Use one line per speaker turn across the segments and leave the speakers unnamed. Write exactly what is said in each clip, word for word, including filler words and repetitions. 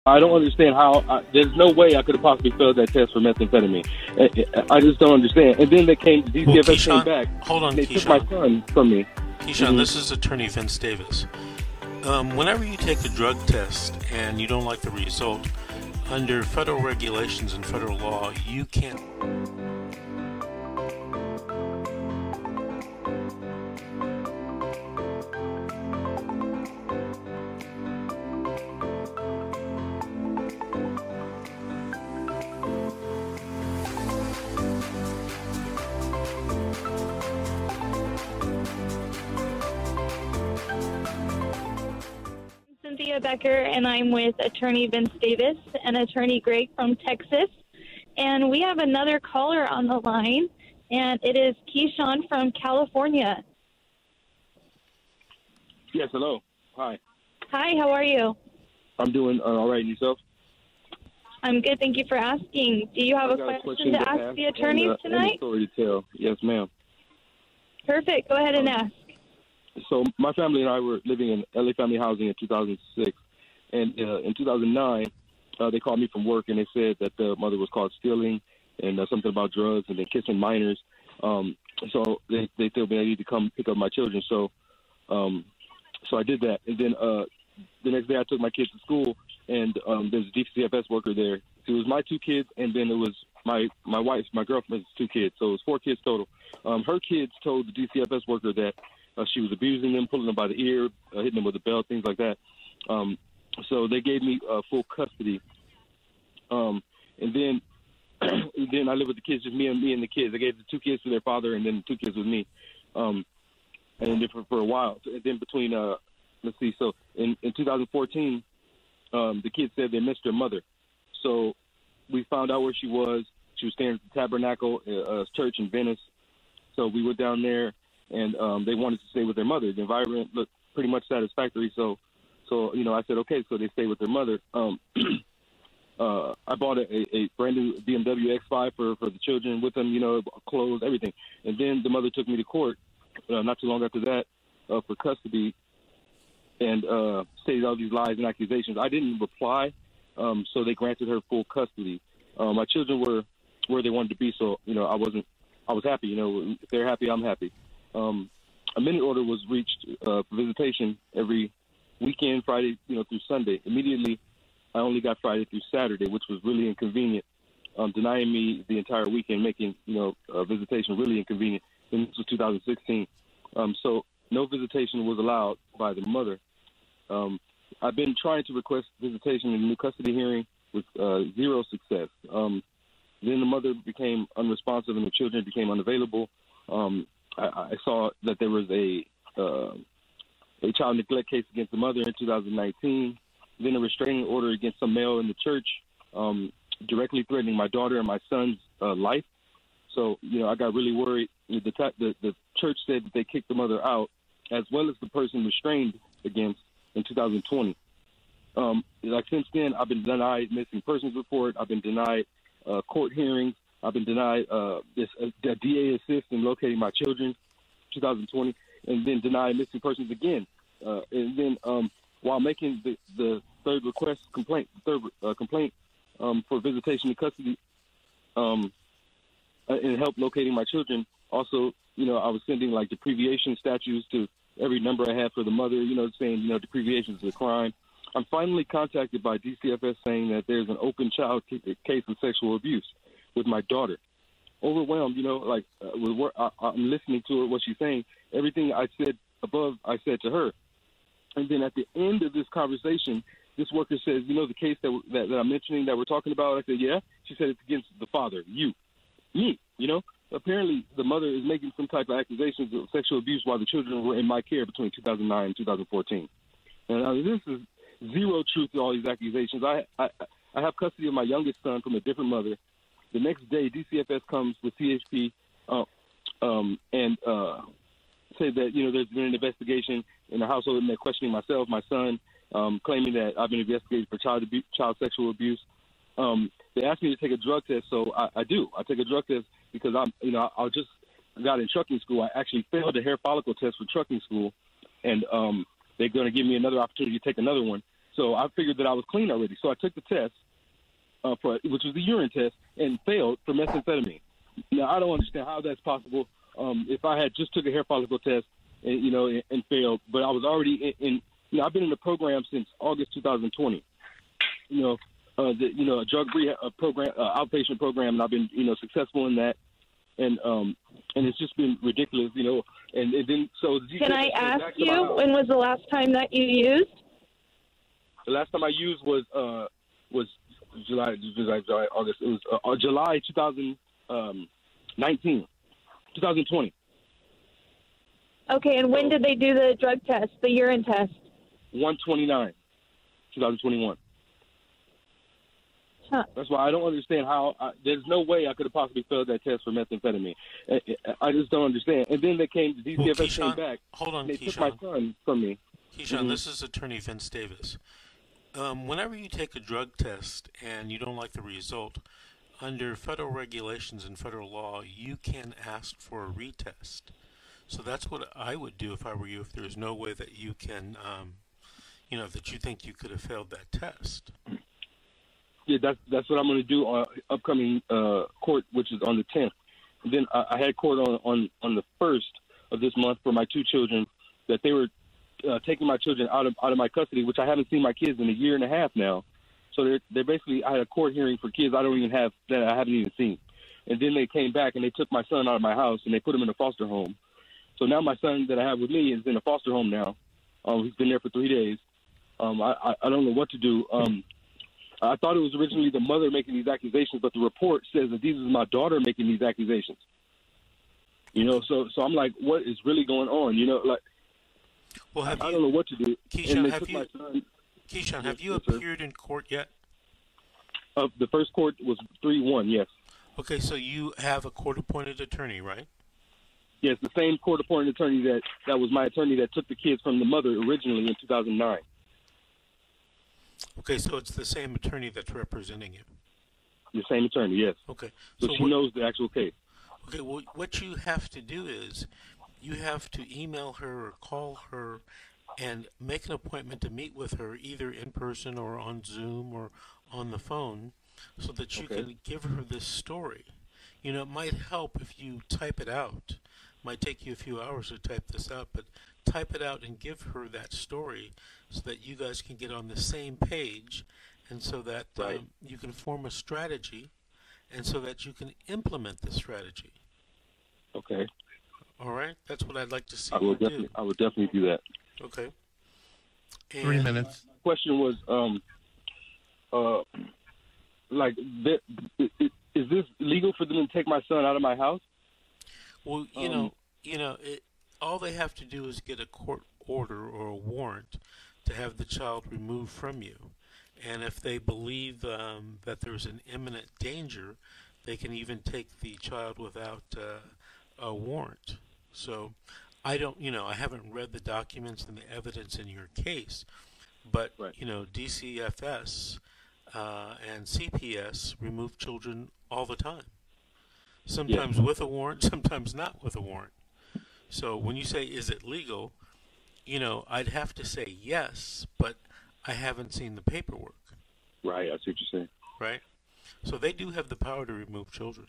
I don't understand how. I, there's no way I could have possibly failed that test for methamphetamine. I, I just don't understand. And then they came. D C F S well,
Keyshawn,
came back.
Hold on,
and they
Keyshawn.
took my son from me.
Keyshawn,
mm-hmm.
This is Attorney Vince Davis. Um, whenever you take a drug test and you don't like the result, under federal regulations and federal law, you can't.
Cynthia Becker, and I'm with Attorney Vince Davis and Attorney Greg from Texas. And we have another caller on the line, and it is Keyshawn from California.
Yes, hello. Hi.
Hi, how are you?
I'm doing uh, all right. And yourself?
I'm good. Thank you for asking. Do you have a question, a question, to ask, ask the attorneys
and, uh,
tonight?
And a story to tell. Yes, ma'am.
Perfect. Go ahead and
um,
ask.
So my family and I were living in L A Family Housing in two thousand six. And uh, in two thousand nine, uh, they called me from work, and they said that the mother was caught stealing and uh, something about drugs and then kissing minors. Um, so they, they told me I need to come pick up my children. So um, so I did that. And then uh, the next day I took my kids to school, and um, there's a D C F S worker there. So it was my two kids, and then it was my, my wife's, my girlfriend's two kids. So it was four kids total. Um, her kids told the D C F S worker that uh, she was abusing them, pulling them by the ear, uh, hitting them with a belt, things like that. Um, So they gave me uh, full custody, um, and then and then I lived with the kids, just me and me and the kids. I gave the two kids to their father, and then the two kids with me, um, and then for, for a while. And then between, uh, let's see, so in, in two thousand fourteen, um, the kids said they missed their mother. So we found out where she was. She was staying at the Tabernacle uh, Church in Venice. So we went down there, and um, they wanted to stay with their mother. The environment looked pretty much satisfactory, so. So, you know, I said, okay, so they stay with their mother. Um, uh, I bought a, a brand new B M W X five for, for the children with them, you know, clothes, everything. And then the mother took me to court uh, not too long after that uh, for custody and uh, stated all these lies and accusations. I didn't reply, um, so they granted her full custody. Uh, my children were where they wanted to be, so, you know, I wasn't – I was happy. You know, if they're happy, I'm happy. Um, a minute order was reached uh, for visitation every – weekend, Friday, you know, through Sunday. Immediately, I only got Friday through Saturday, which was really inconvenient, um, denying me the entire weekend, making, you know, uh, visitation really inconvenient. And this was two thousand sixteen. Um, so no visitation was allowed by the mother. Um, I've been trying to request visitation in the new custody hearing with uh, zero success. Um, then the mother became unresponsive and the children became unavailable. Um, I, I saw that there was a uh, a child neglect case against the mother in two thousand nineteen, then a restraining order against some male in the church, um, directly threatening my daughter and my son's uh, life. So, you know, I got really worried. The, the, the church said that they kicked the mother out, as well as the person restrained against in two thousand twenty. Um, like since then, I've been denied missing persons report. I've been denied uh, court hearings. I've been denied uh, this uh, D A assist in locating my children, two thousand twenty. And then denied missing persons again. Uh, and then um, while making the, the third request complaint, third uh, complaint um, for visitation and custody um, and help locating my children, also, you know, I was sending like deprivation statutes to every number I had for the mother, you know, saying, you know, deprivation is a crime. I'm finally contacted by D C F S saying that there's an open child case of sexual abuse with my daughter. Overwhelmed, you know, like uh, with what I, I'm listening to her, what she's saying. Everything I said above, I said to her. And then at the end of this conversation, this worker says, you know, the case that, that, that I'm mentioning that we're talking about? I said, yeah. She said it's against the father, you, me, you know. Apparently the mother is making some type of accusations of sexual abuse while the children were in my care between two thousand nine and two thousand fourteen. And uh, this is zero truth to all these accusations. I, I, I have custody of my youngest son from a different mother. The next day, D C F S comes with C H P uh, um, and uh, say that, you know, there's been an investigation in the household, and they're questioning myself, my son, um, claiming that I've been investigated for child abuse, child sexual abuse. Um, they asked me to take a drug test, so I, I do. I take a drug test because I'm, you know, I just got in trucking school. I actually failed a hair follicle test for trucking school, and um, they're going to give me another opportunity to take another one. So I figured that I was clean already. So I took the test, uh, for which was the urine test, and failed for methamphetamine. Now I don't understand how that's possible. Um, if I had just took a hair follicle test, and, you know, and, and failed, but I was already in, in. You know, I've been in the program since August two thousand twenty. You know, uh, the, you know, a drug rehab a program, uh, outpatient program, and I've been, you know, successful in that. And um, and it's just been ridiculous, you know. And, and then so
can I ask you, when was the last time that you used?
The last time I used was uh was July, July, July August. It was uh, July two thousand nineteen, two thousand twenty.
Okay, and when did they do the drug test, the urine test?
one twenty-nine, twenty twenty-one.
Huh.
That's why I don't understand how I, there's no way I could have possibly failed that test for methamphetamine. I, I just don't understand. And then they came, the D C F S
well,
came
Keyshawn,
back.
Hold on,
They
Keyshawn.
took my son from me.
Keyshawn,
mm-hmm.
This is Attorney Vince Davis. Um, whenever you take a drug test and you don't like the result, under federal regulations and federal law, you can ask for a retest. So that's what I would do if I were you, if there's no way that you can, um, you know, that you think you could have failed that test.
Yeah, that's that's what I'm going to do on upcoming uh, court, which is on the tenth. And then I, I had court on, on, on the first of this month for my two children, that they were uh, taking my children out of out of my custody, which I haven't seen my kids in a year and a half now. So they're they're basically, I had a court hearing for kids I don't even have, that I haven't even seen. And then they came back and they took my son out of my house and they put him in a foster home. So now my son that I have with me is in a foster home now. Um, he's been there for three days. Um, I, I, I don't know what to do. Um, I thought it was originally the mother making these accusations, but the report says that this is my daughter making these accusations. You know, so so I'm like, what is really going on? You know, like,
well, have
I,
you,
I don't know what to do.
Keyshawn, have you, son, Keyshawn, have you
yes,
appeared in court yet?
Uh, the first court was three one, yes.
Okay, so you have a court-appointed attorney, right?
Yes, the same court-appointed attorney that, that was my attorney that took the kids from the mother originally in two thousand nine.
Okay, so it's the same attorney that's representing you.
The same attorney, yes.
Okay.
So,
so
she
what,
knows the actual case.
Okay, well, what you have to do is you have to email her or call her and make an appointment to meet with her either in person or on Zoom or on the phone so that you
okay.
can give her this story. You know, it might help if you type it out. It might take you a few hours to type this out, but type it out and give her that story so that you guys can get on the same page and so that
right.
um, you can form a strategy and so that you can implement the strategy.
Okay.
All right? That's what I'd like to see
I will
you
definitely,
do.
I will definitely do that.
Okay. And
Three minutes.
My question was, um, uh, like, th- is this legal for them to take my son out of my house?
Well, you
um,
know, you know, it, all they have to do is get a court order or a warrant to have the child removed from you. And if they believe um, that there's an imminent danger, they can even take the child without uh, a warrant. So I don't, you know, I haven't read the documents and the evidence in your case, but,
right.
you know, D C F S uh, and C P S remove children all the time. Sometimes
yeah.
with a warrant, sometimes not with a warrant. So when you say, is it legal, you know, I'd have to say yes, but I haven't seen the paperwork.
Right, I see what you're saying.
Right? So they do have the power to remove children.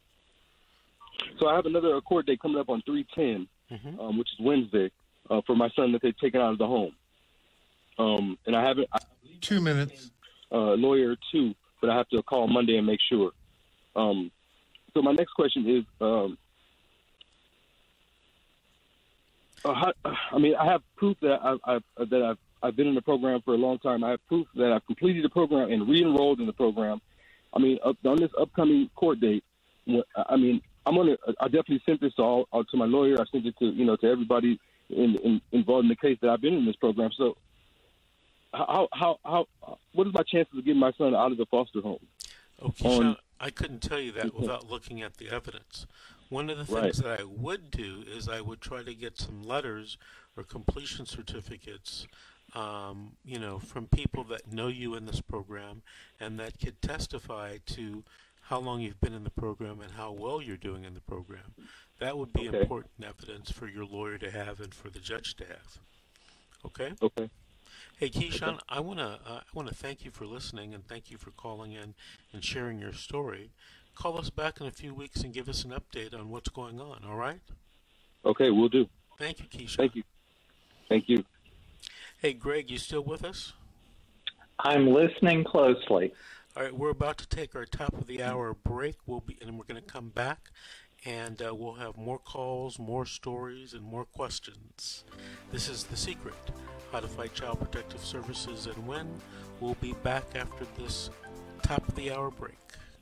So I have another court date coming up on three ten,
mm-hmm.
um, which is Wednesday, uh, for my son that they've taken out of the home. Um, and I haven't... I,
Two minutes.
Uh, lawyer, too, but I have to call Monday and make sure. Um, so my next question is... Um, Uh, how, I mean, I have proof that I've, I've that I've I've been in the program for a long time. I have proof that I've completed the program and re-enrolled in the program. I mean, up, on this upcoming court date, I mean, I'm gonna. I definitely sent this to all, all to my lawyer. I sent it to you know to everybody in, in, involved in the case that I've been in this program. So, how how how what is my chances of getting my son out of the foster home?
Okay, on, I couldn't tell you that without looking at the evidence. One of the things
right.
that I would do is I would try to get some letters or completion certificates, um, you know, from people that know you in this program and that could testify to how long you've been in the program and how well you're doing in the program. That would be
okay.
important evidence for your lawyer to have and for the judge to have. Okay?
Okay.
Hey, Keyshawn, I want to uh, I want to thank you for listening and thank you for calling in and sharing your story. Call us back in a few weeks and give us an update on what's going on, all right?
Okay, we'll do.
Thank you, Keyshawn.
Thank you. Thank you.
Hey, Greg, you still with us?
I'm listening closely.
All right, we're about to take our top of the hour break. We'll be, and we're going to come back, and uh, we'll have more calls, more stories, and more questions. This is The Secret: How to Fight Child Protective Services and When. We'll be back after this top of the hour break.